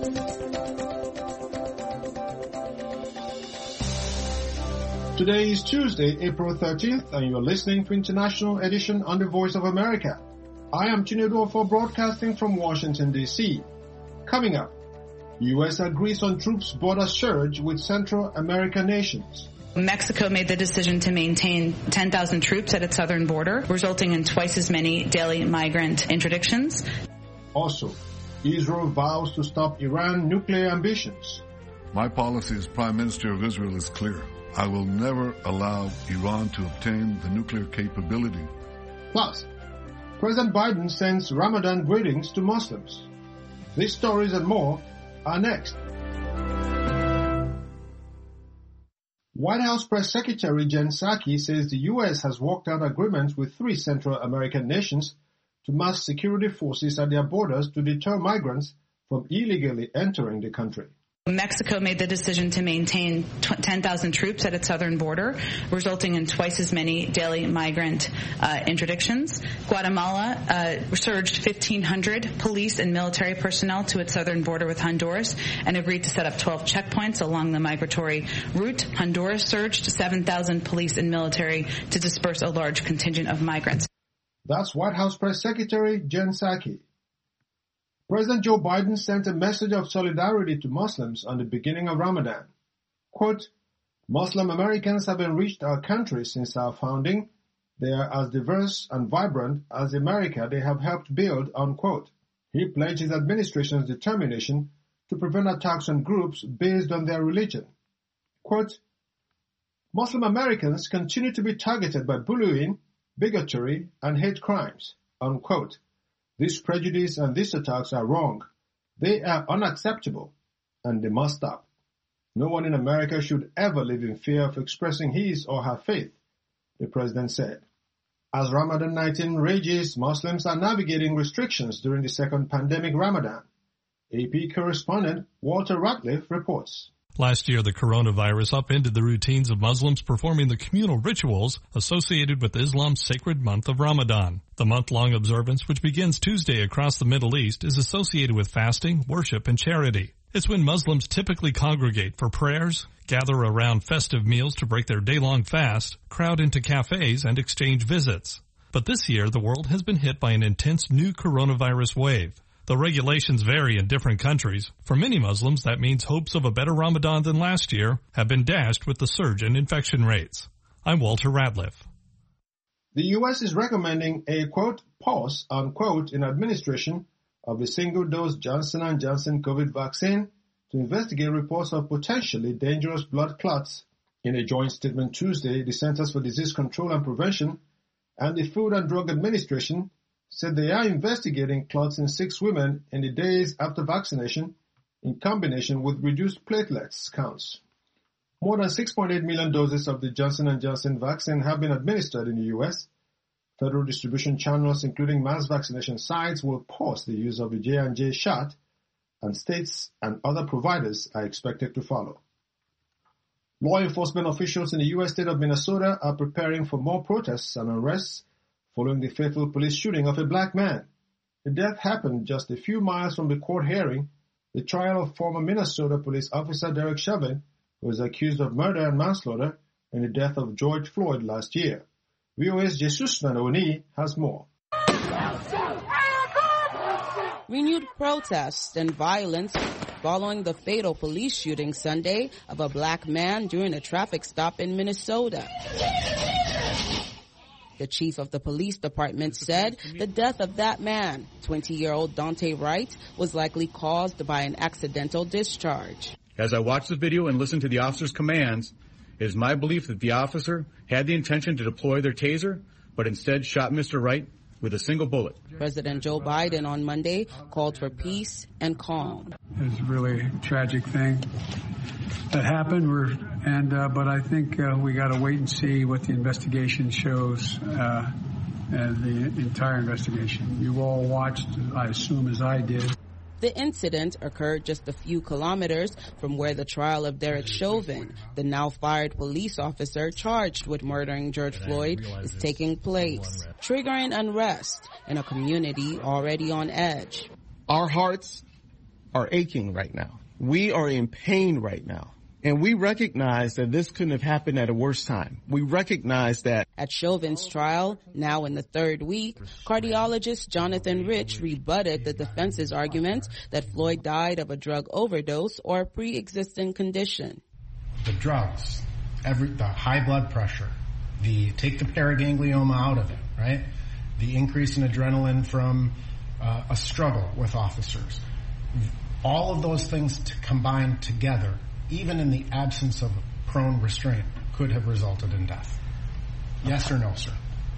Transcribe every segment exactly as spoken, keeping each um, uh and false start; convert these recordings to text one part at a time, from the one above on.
Today is Tuesday, April thirteenth, and you're listening to International Edition on the Voice of America. I am Chinedu for broadcasting from Washington, D C. Coming up, U S agrees on troops border surge with Central American nations. Mexico made the decision to maintain ten thousand troops at its southern border, resulting in twice as many daily migrant interdictions. Also, Israel vows to stop Iran nuclear ambitions. My policy as Prime Minister of Israel is clear. I will never allow Iran to obtain the nuclear capability. Plus, President Biden sends Ramadan greetings to Muslims. These stories and more are next. White House Press Secretary Jen Psaki says the U S has worked out agreements with three Central American nations to mass security forces at their borders to deter migrants from illegally entering the country. Mexico made the decision to maintain ten thousand troops at its southern border, resulting in twice as many daily migrant uh, interdictions. Guatemala uh, surged fifteen hundred police and military personnel to its southern border with Honduras and agreed to set up twelve checkpoints along the migratory route. Honduras surged seven thousand police and military to disperse a large contingent of migrants. That's White House Press Secretary Jen Psaki. President Joe Biden sent a message of solidarity to Muslims on the beginning of Ramadan. Quote, Muslim Americans have enriched our country since our founding. They are as diverse and vibrant as America they have helped build, unquote. He pledged his administration's determination to prevent attacks on groups based on their religion. Quote, Muslim Americans continue to be targeted by bullying, bigotry, and hate crimes, unquote. This prejudice and these attacks are wrong. They are unacceptable, and they must stop. No one in America should ever live in fear of expressing his or her faith, the president said. As Ramadan nineteen rages, Muslims are navigating restrictions during the second pandemic Ramadan. A P correspondent Walter Ratliff reports. Last year, the coronavirus upended the routines of Muslims performing the communal rituals associated with Islam's sacred month of Ramadan. The month-long observance, which begins Tuesday across the Middle East, is associated with fasting, worship, and charity. It's when Muslims typically congregate for prayers, gather around festive meals to break their day-long fast, crowd into cafes, and exchange visits. But this year, the world has been hit by an intense new coronavirus wave. The regulations vary in different countries. For many Muslims, that means hopes of a better Ramadan than last year have been dashed with the surge in infection rates. I'm Walter Ratliff. The U S is recommending a, quote, pause, unquote, in administration of the single-dose Johnson and Johnson COVID vaccine to investigate reports of potentially dangerous blood clots. In a joint statement Tuesday, the Centers for Disease Control and Prevention and the Food and Drug Administration said they are investigating clots in six women in the days after vaccination in combination with reduced platelets counts. More than six point eight million doses of the Johnson and Johnson vaccine have been administered in the U S. Federal distribution channels, including mass vaccination sites, will pause the use of the J and J shot, and states and other providers are expected to follow. Law enforcement officials in the U S state of Minnesota are preparing for more protests and arrests following the fatal police shooting of a black man. The death happened just a few miles from the court hearing the trial of former Minnesota police officer Derek Chauvin, who was accused of murder and manslaughter in the death of George Floyd last year. V O A's Jesus Nanoni has more. Renewed protests and violence following the fatal police shooting Sunday of a black man during a traffic stop in Minnesota. The chief of the police department said the death of that man, twenty-year-old Dante Wright, was likely caused by an accidental discharge. As I watched the video and listened to the officer's commands, it is my belief that the officer had the intention to deploy their taser, but instead shot Mister Wright with a single bullet. President Joe Biden on Monday called for peace and calm. It's really a tragic thing that happened, We're, and uh, but I think uh, we got to wait and see what the investigation shows, uh, and the entire investigation. You all watched, I assume, as I did. The incident occurred just a few kilometers from where the trial of Derek Chauvin, the now fired police officer charged with murdering George Floyd, is taking place, triggering unrest in a community already on edge. Our hearts are aching right now. We are in pain right now. And we recognize that this couldn't have happened at a worse time. We recognize that. At Chauvin's trial, now in the third week, cardiologist Jonathan Rich rebutted the defense's argument that Floyd died of a drug overdose or a pre-existing condition. The drugs, every, the high blood pressure, the take the paraganglioma out of it, right? The increase in adrenaline from uh, a struggle with officers. All of those things to combine together, even in the absence of prone restraint, could have resulted in death. Yes or no, sir?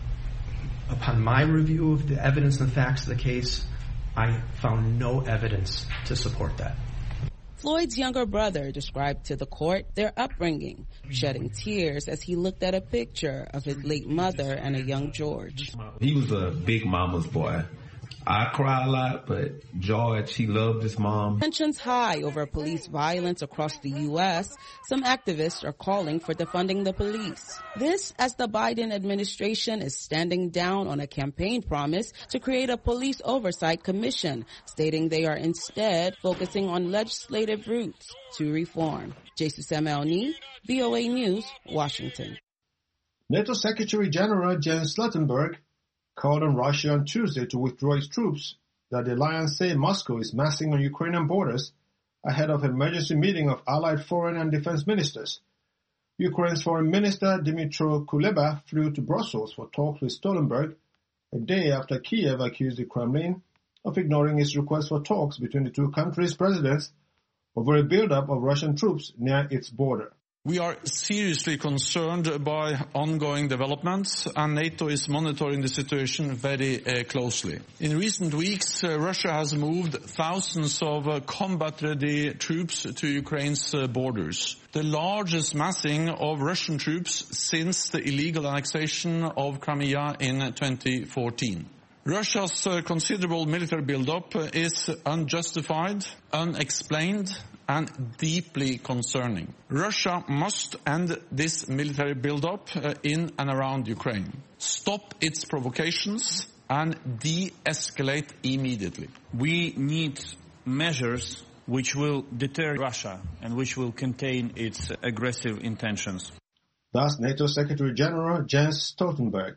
Upon my review of the evidence and the facts of the case, I found no evidence to support that. Floyd's younger brother described to the court their upbringing, shedding tears as he looked at a picture of his late mother and a young George. He was a big mama's boy. I cry a lot, but George, he loved his mom. Tensions high over police violence across the U S. Some activists are calling for defunding the police. This as the Biden administration is standing down on a campaign promise to create a police oversight commission, stating they are instead focusing on legislative routes to reform. Jesus Samuelny, V O A News, Washington. NATO Secretary General Jens Stoltenberg called on Russia on Tuesday to withdraw its troops that the alliance say Moscow is massing on Ukrainian borders ahead of an emergency meeting of allied foreign and defense ministers. Ukraine's foreign minister Dmytro Kuleba flew to Brussels for talks with Stoltenberg a day after Kiev accused the Kremlin of ignoring its request for talks between the two countries' presidents over a buildup of Russian troops near its border. We are seriously concerned by ongoing developments, and NATO is monitoring the situation very uh, closely. In recent weeks, uh, Russia has moved thousands of uh, combat-ready troops to Ukraine's uh, borders, the largest massing of Russian troops since the illegal annexation of Crimea in twenty fourteen. Russia's uh, considerable military buildup uh, is unjustified, unexplained, and deeply concerning. Russia must end this military buildup uh, in and around Ukraine, stop its provocations, and de-escalate immediately. We need measures which will deter Russia and which will contain its aggressive intentions. That's NATO Secretary General Jens Stoltenberg.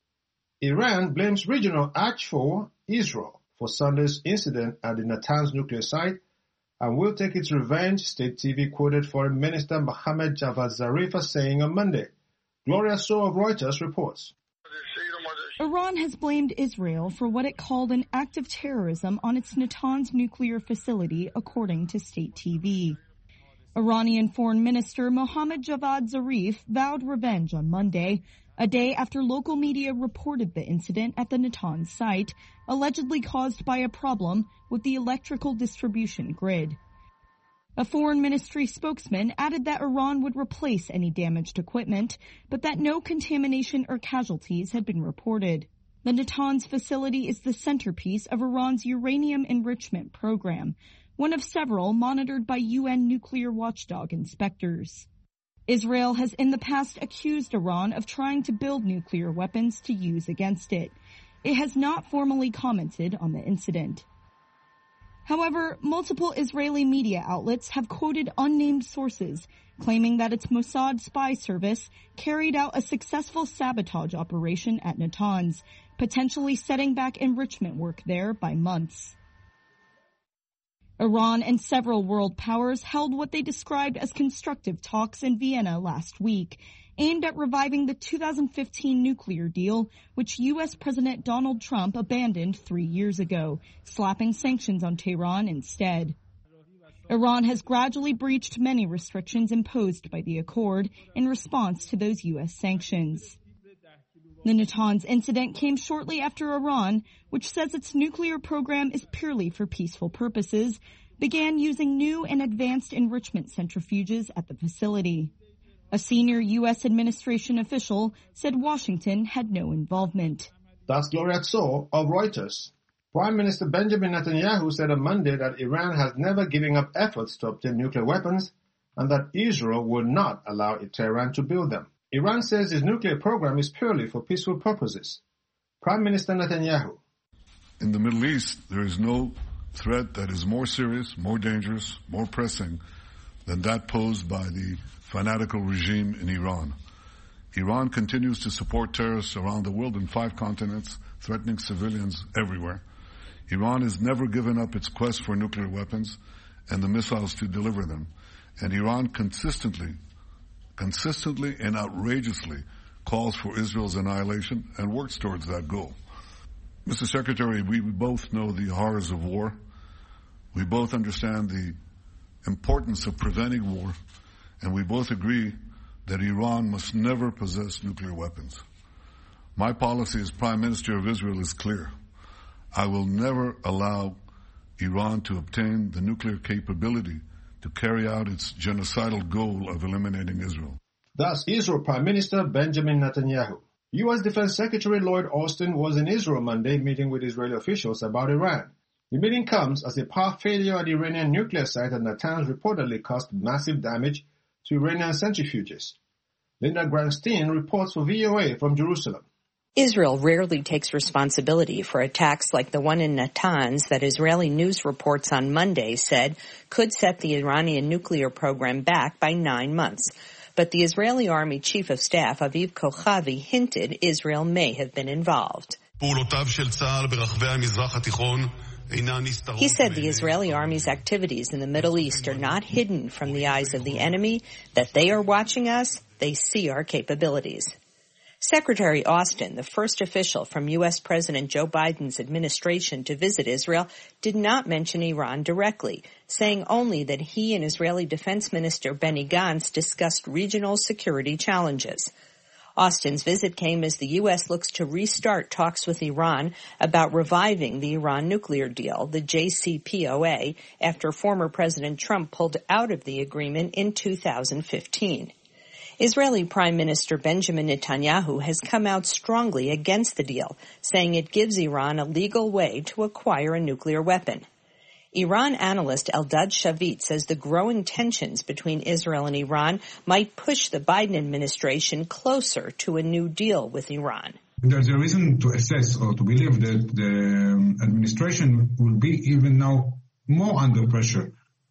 Iran blames regional archfoe Israel for Sunday's incident at the Natanz nuclear site and will take its revenge, state T V quoted Foreign Minister Mohammad Javad Zarif as saying on Monday. Gloria So of Reuters reports. Iran has blamed Israel for what it called an act of terrorism on its Natanz nuclear facility, according to state T V. Iranian Foreign Minister Mohammad Javad Zarif vowed revenge on Monday, a day after local media reported the incident at the Natanz site, allegedly caused by a problem with the electrical distribution grid. A foreign ministry spokesman added that Iran would replace any damaged equipment, but that no contamination or casualties had been reported. The Natanz facility is the centerpiece of Iran's uranium enrichment program, one of several monitored by U N nuclear watchdog inspectors. Israel has in the past accused Iran of trying to build nuclear weapons to use against it. It has not formally commented on the incident. However, multiple Israeli media outlets have quoted unnamed sources claiming that its Mossad spy service carried out a successful sabotage operation at Natanz, potentially setting back enrichment work there by months. Iran and several world powers held what they described as constructive talks in Vienna last week, aimed at reviving the two thousand fifteen nuclear deal, which U S President Donald Trump abandoned three years ago, slapping sanctions on Tehran instead. Iran has gradually breached many restrictions imposed by the accord in response to those U S sanctions. The Natanz incident came shortly after Iran, which says its nuclear program is purely for peaceful purposes, began using new and advanced enrichment centrifuges at the facility. A senior U S administration official said Washington had no involvement. That's Gloria So of Reuters. Prime Minister Benjamin Netanyahu said on Monday that Iran has never given up efforts to obtain nuclear weapons and that Israel would not allow Tehran to build them. Iran says its nuclear program is purely for peaceful purposes. Prime Minister Netanyahu. In the Middle East, there is no threat that is more serious, more dangerous, more pressing than that posed by the fanatical regime in Iran. Iran continues to support terrorists around the world in five continents, threatening civilians everywhere. Iran has never given up its quest for nuclear weapons and the missiles to deliver them. And Iran consistently, consistently and outrageously calls for Israel's annihilation and works towards that goal. Mister Secretary, we both know the horrors of war. We both understand the importance of preventing war, and we both agree that Iran must never possess nuclear weapons. My policy as Prime Minister of Israel is clear. I will never allow Iran to obtain the nuclear capability to carry out its genocidal goal of eliminating Israel. That's Israel Prime Minister Benjamin Netanyahu. U S Defense Secretary Lloyd Austin was in Israel Monday meeting with Israeli officials about Iran. The meeting comes as a power failure at the Iranian nuclear site at Natanz reportedly caused massive damage to Iranian centrifuges. Linda Grantstein reports for V O A from Jerusalem. Israel rarely takes responsibility for attacks like the one in Natanz that Israeli news reports on Monday said could set the Iranian nuclear program back by nine months. But the Israeli Army Chief of Staff, Aviv Kochavi, hinted Israel may have been involved. He said the Israeli Army's activities in the Middle East are not hidden from the eyes of the enemy, that they are watching us, they see our capabilities. Secretary Austin, the first official from U S President Joe Biden's administration to visit Israel, did not mention Iran directly, saying only that he and Israeli Defense Minister Benny Gantz discussed regional security challenges. Austin's visit came as the U S looks to restart talks with Iran about reviving the Iran nuclear deal, the J C P O A, after former President Trump pulled out of the agreement in two thousand fifteen. Israeli Prime Minister Benjamin Netanyahu has come out strongly against the deal, saying it gives Iran a legal way to acquire a nuclear weapon. Iran analyst Eldad Shavit says the growing tensions between Israel and Iran might push the Biden administration closer to a new deal with Iran. There's a reason to assess or to believe that the administration will be even now more under pressure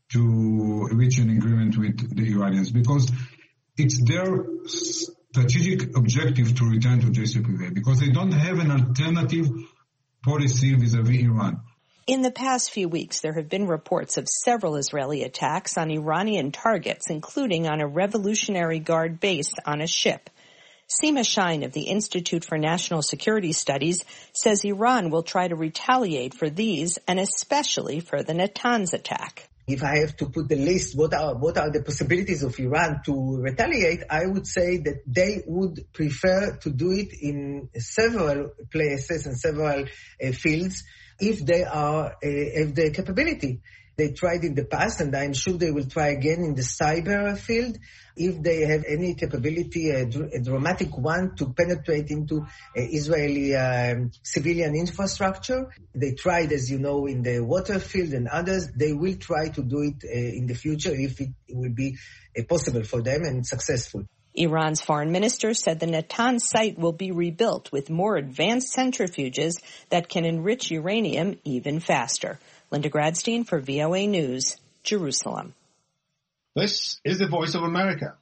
to reach an agreement with the Iranians, because it's their strategic objective to return to J C P O A, because they don't have an alternative policy vis-a-vis Iran. In the past few weeks, there have been reports of several Israeli attacks on Iranian targets, including on a Revolutionary Guard base on a ship. Seema Shine of the Institute for National Security Studies says Iran will try to retaliate for these, and especially for the Natanz attack. If I have to put the list, what are what are the possibilities of Iran to retaliate, I would say that they would prefer to do it in several places and several uh, fields if they are uh, have the capability. They tried in the past, and I'm sure they will try again in the cyber field. If they have any capability, a, dr- a dramatic one, to penetrate into uh, Israeli um, civilian infrastructure. They tried, as you know, in the water field and others. They will try to do it uh, in the future if it will be uh, possible for them and successful. Iran's foreign minister said the Natanz site will be rebuilt with more advanced centrifuges that can enrich uranium even faster. Linda Gradstein for V O A News, Jerusalem. This is the Voice of America.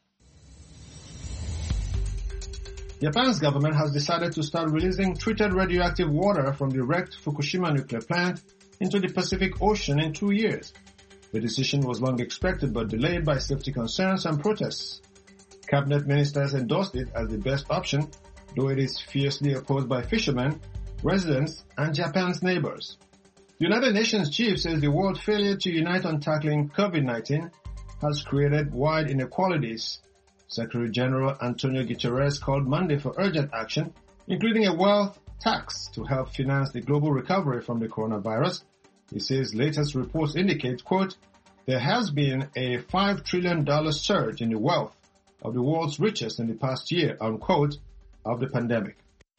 Japan's government has decided to start releasing treated radioactive water from the wrecked Fukushima nuclear plant into the Pacific Ocean in two years. The decision was long expected but delayed by safety concerns and protests. Cabinet ministers endorsed it as the best option, though it is fiercely opposed by fishermen, residents, and Japan's neighbors. The United Nations chief says the world's failure to unite on tackling COVID nineteen has created wide inequalities. Secretary General Antonio Guterres called Monday for urgent action, including a wealth tax to help finance the global recovery from the coronavirus. He says latest reports indicate, quote, there has been a five trillion dollars surge in the wealth of the world's richest in the past year, unquote, of the pandemic.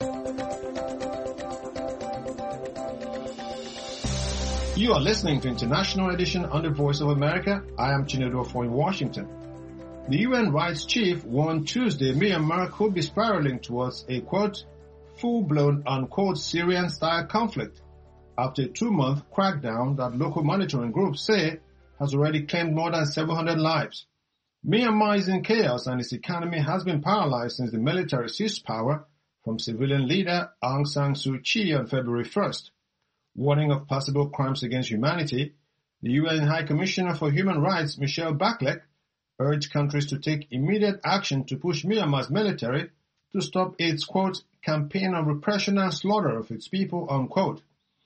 You are listening to International Edition on the Voice of America. I am Chinedu Ofo in Washington. The U N rights chief warned Tuesday Myanmar could be spiraling towards a, quote, full-blown, unquote, Syrian-style conflict after a two-month crackdown that local monitoring groups say has already claimed more than seven hundred lives. Myanmar is in chaos and its economy has been paralyzed since the military seized power from civilian leader Aung San Suu Kyi on February first. Warning of possible crimes against humanity, the U N High Commissioner for Human Rights, Michelle Bachelet, urged countries to take immediate action to push Myanmar's military to stop its, quote, campaign of repression and slaughter of its people, unquote.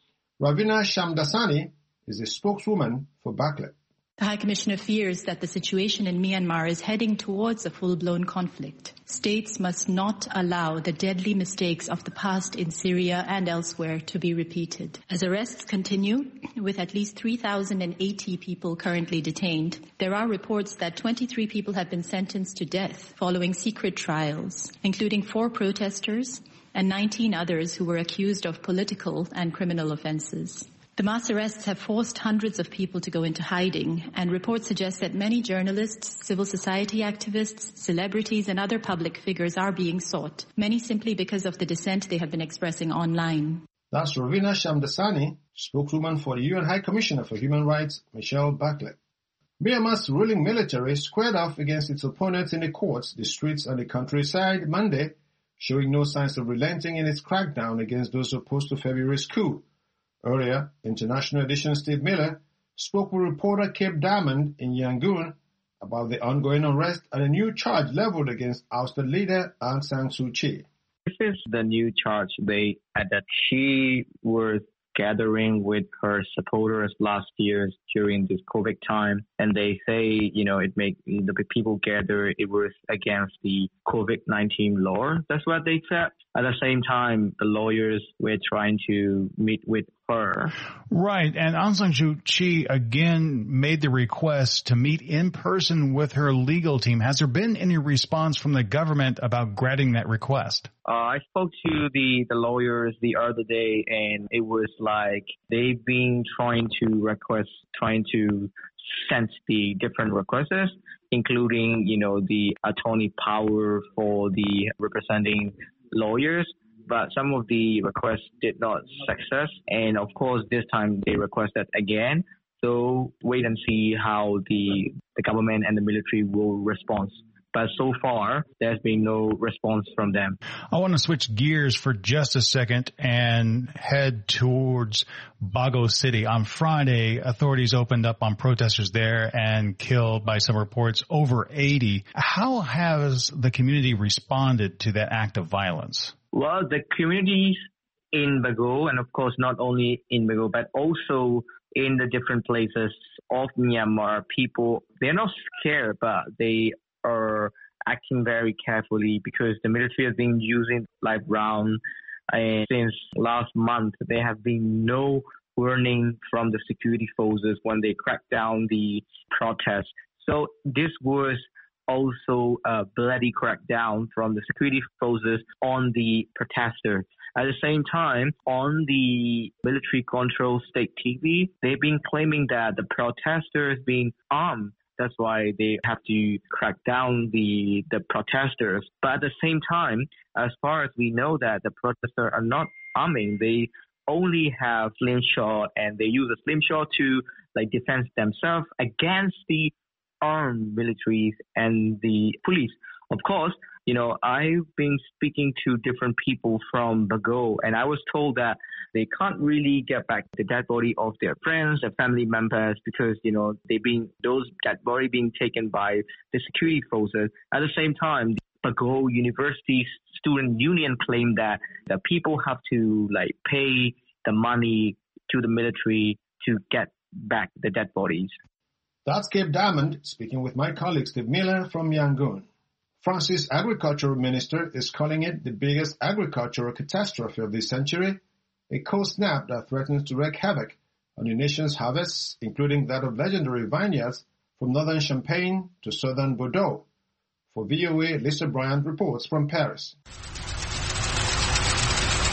Ravina Shamdasani is a spokeswoman for Bachelet. The High Commissioner fears that the situation in Myanmar is heading towards a full-blown conflict. States must not allow the deadly mistakes of the past in Syria and elsewhere to be repeated. As arrests continue, with at least three thousand eighty people currently detained, there are reports that twenty-three people have been sentenced to death following secret trials, including four protesters and nineteen others who were accused of political and criminal offenses. The mass arrests have forced hundreds of people to go into hiding, and reports suggest that many journalists, civil society activists, celebrities, and other public figures are being sought, many simply because of the dissent they have been expressing online. That's Ravina Shamdasani, spokeswoman for the U N High Commissioner for Human Rights, Michelle Bachelet. Myanmar's ruling military squared off against its opponents in the courts, the streets, and the countryside Monday, showing no signs of relenting in its crackdown against those opposed to February's coup. Earlier, International Edition Steve Miller spoke with reporter Cape Diamond in Yangon about the ongoing unrest and a new charge leveled against ousted leader Aung San Suu Kyi. This is the new charge they had that she was gathering with her supporters last year during this COVID time. And they say, you know, it make the people gather, it was against the COVID nineteen law. That's what they said. At the same time, the lawyers were trying to meet with her. Right. And Aung San Suu Kyi again made the request to meet in person with her legal team. Has there been any response from the government about granting that request? Uh, I spoke to the, the lawyers the other day, and it was like they've been trying to request, trying to send the different requests, including, you know, the attorney power for the representing lawyers. But some of the requests did not success. And of course, this time they requested again. So wait and see how the, the government and the military will respond. But so far, there's been no response from them. I want to switch gears for just a second and head towards Bago City. On Friday, authorities opened up on protesters there and killed, by some reports, over eighty. How has the community responded to that act of violence? Well, the communities in Bago, and of course not only in Bago, but also in the different places of Myanmar, people, they're not scared, but they are acting very carefully because the military has been using live round. And since last month, there have been no warning from the security forces when they cracked down the protests. So this was also a bloody crackdown from the security forces on the protesters. At the same time, on the military-controlled state T V, they've been claiming that the protesters being armed. That's why they have to crack down the the protesters. But at the same time, as far as we know that the protesters are not arming, they only have slingshot, and they use a slingshot to like defend themselves against the armed militaries and the police. Of course, you know, I've been speaking to different people from Bago, and I was told that they can't really get back the dead body of their friends, their family members, because, you know, they've been, those dead body being taken by the security forces. At the same time, the Bago University Student Union claimed that the people have to, like, pay the money to the military to get back the dead bodies. That's Cape Diamond speaking with my colleague Steve Miller from Yangon. France's agricultural minister is calling it the biggest agricultural catastrophe of this century, a cold snap that threatens to wreak havoc on the nation's harvests, including that of legendary vineyards from northern Champagne to southern Bordeaux. For V O A, Lisa Bryant reports from Paris.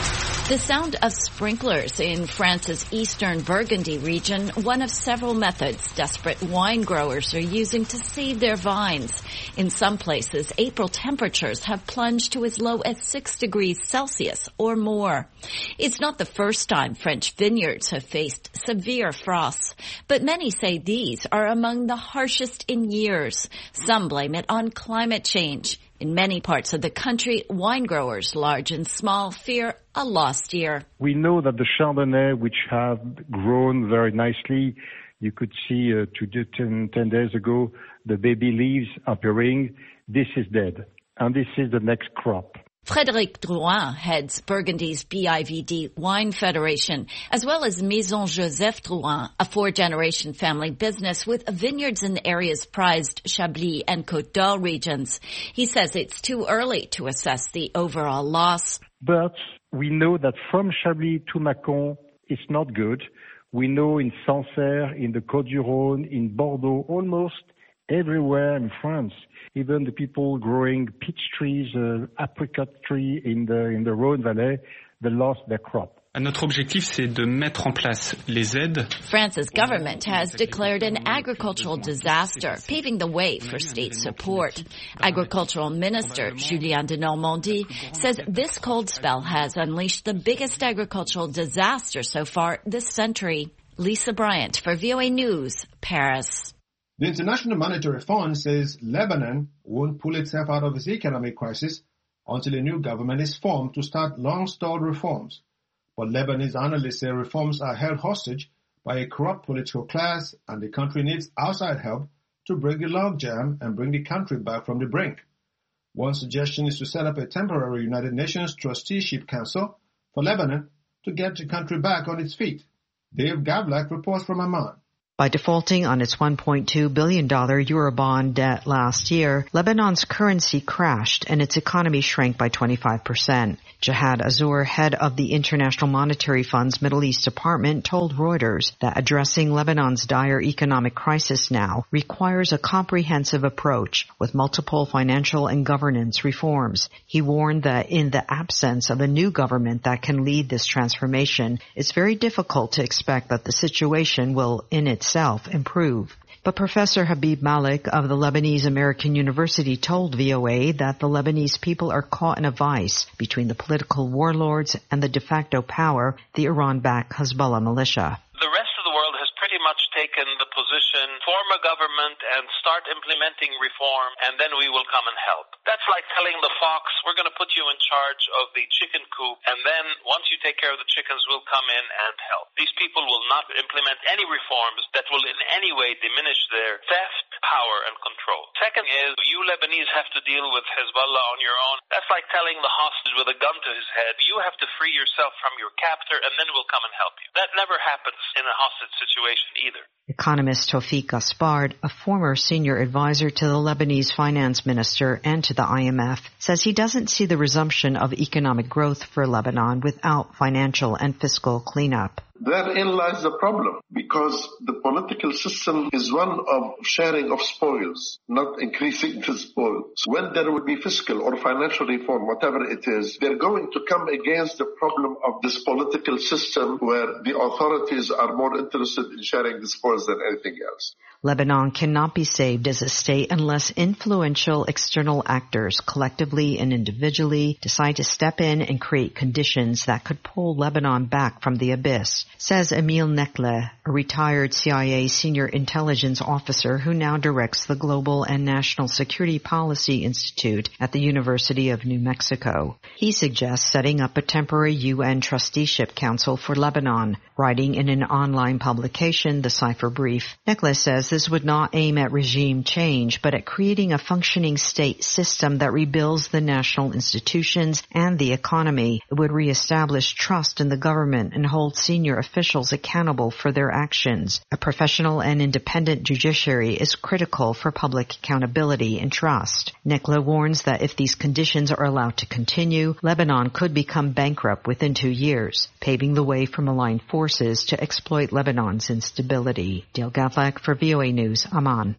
The sound of sprinklers in France's eastern Burgundy region, one of several methods desperate wine growers are using to save their vines. In some places, April temperatures have plunged to as low as six degrees Celsius or more. It's not the first time French vineyards have faced severe frosts, but many say these are among the harshest in years. Some blame it on climate change. In many parts of the country, wine growers, large and small, fear a lost year. We know that the Chardonnay, which have grown very nicely, you could see uh, two, ten, ten days ago, the baby leaves appearing. This is dead, and this is the next crop. Frédéric Drouin heads Burgundy's B I V D Wine Federation, as well as Maison Joseph Drouin, a four-generation family business with vineyards in the area's prized Chablis and Côte d'Or regions. He says it's too early to assess the overall loss. But we know that from Chablis to Mâcon, it's not good. We know in Sancerre, in the Côte-du-Rhône, in Bordeaux, almost everywhere in France, even the people growing peach trees, uh, apricot tree in the in the Rhône Valley, they lost their crop. Notre objectif, c'est de mettre en place les aides. France's government has declared an agricultural disaster, paving the way for state support. Agricultural Minister Julien de Normandie says this cold spell has unleashed the biggest agricultural disaster so far this century. Lisa Bryant for V O A News, Paris. The International Monetary Fund says Lebanon won't pull itself out of its economic crisis until a new government is formed to start long-stalled reforms. But Lebanese analysts say reforms are held hostage by a corrupt political class, and the country needs outside help to break the logjam and bring the country back from the brink. One suggestion is to set up a temporary United Nations Trusteeship Council for Lebanon to get the country back on its feet. Dave Gavlak reports from Amman. By defaulting on its one point two billion dollars Eurobond debt last year, Lebanon's currency crashed and its economy shrank by twenty-five percent. Jihad Azur, head of the International Monetary Fund's Middle East Department, told Reuters that addressing Lebanon's dire economic crisis now requires a comprehensive approach with multiple financial and governance reforms. He warned that in the absence of a new government that can lead this transformation, it's very difficult to expect that the situation will in its itself improve. But Professor Habib Malik of the Lebanese American University told V O A that the Lebanese people are caught in a vice between the political warlords and the de facto power, the Iran-backed Hezbollah militia. The rest of the world has pretty much taken the position, form a government and start implementing reform, and then we will come and help. That's like telling the fox, we're going to put you in charge of the chicken coop, and then once you take care of the chickens, we'll come in and help. These people will not implement any reforms that will in any way diminish their theft, power, and control. Second is, you Lebanese have to deal with Hezbollah on your own. That's like telling the hostage with a gun to his head, you have to free yourself from your captor, and then we'll come and help you. That never happens in a hostage situation either. Economist Tawfiq Gaspard, a former senior advisor to the Lebanese finance minister and to the I M F, says he doesn't see the resumption of economic growth for Lebanon without financial and fiscal cleanup. Therein lies the problem, because the political system is one of sharing of spoils, not increasing the spoils. When there will be fiscal or financial reform, whatever it is, they're going to come against the problem of this political system where the authorities are more interested in sharing the spoils than anything else. Lebanon cannot be saved as a state unless influential external actors, collectively and individually, decide to step in and create conditions that could pull Lebanon back from the abyss, says Emil Nekle, a retired C I A senior intelligence officer who now directs the Global and National Security Policy Institute at the University of New Mexico. He suggests setting up a temporary U N trusteeship council for Lebanon. Writing in an online publication, The Cipher Brief, Nekle says this would not aim at regime change, but at creating a functioning state system that rebuilds the national institutions and the economy. It would reestablish trust in the government and hold senior officials accountable for their actions. A professional and independent judiciary is critical for public accountability and trust. Nekle warns that if these conditions are allowed to continue, Lebanon could become bankrupt within two years, paving the way for malign forces to exploit Lebanon's instability. Dale Gavlak for V O A News, Amman.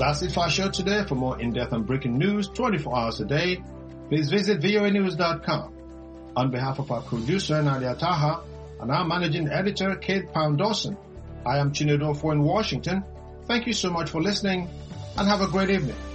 That's it for our show today. For more in-depth and breaking news twenty-four hours a day, please visit V O A news dot com. On behalf of our producer, Nadia Taha, and our managing editor, Kate Pound-Dawson, I am Chinedu Ofo in Washington. Thank you so much for listening, and have a great evening.